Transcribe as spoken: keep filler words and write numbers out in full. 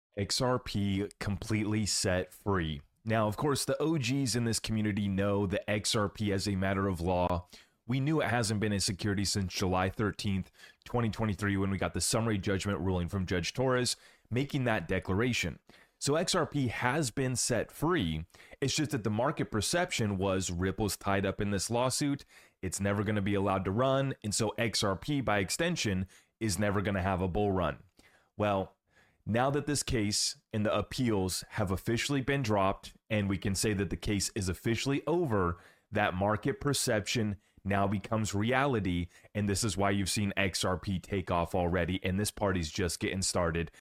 X R P completely set free. Now, of course, the O Gs in this community know the X R P as a matter of law. We knew it hasn't been a security since July thirteenth, twenty twenty-three, when we got the summary judgment ruling from Judge Torres making that declaration. So X R P has been set free. It's just that the market perception was Ripple's tied up in this lawsuit. It's never going to be allowed to run. And so X R P, by extension, is never going to have a bull run. Well, now that this case and the appeals have officially been dropped, and we can say that the case is officially over, that market perception now becomes reality. And this is why you've seen X R P take off already. And this party's just getting started.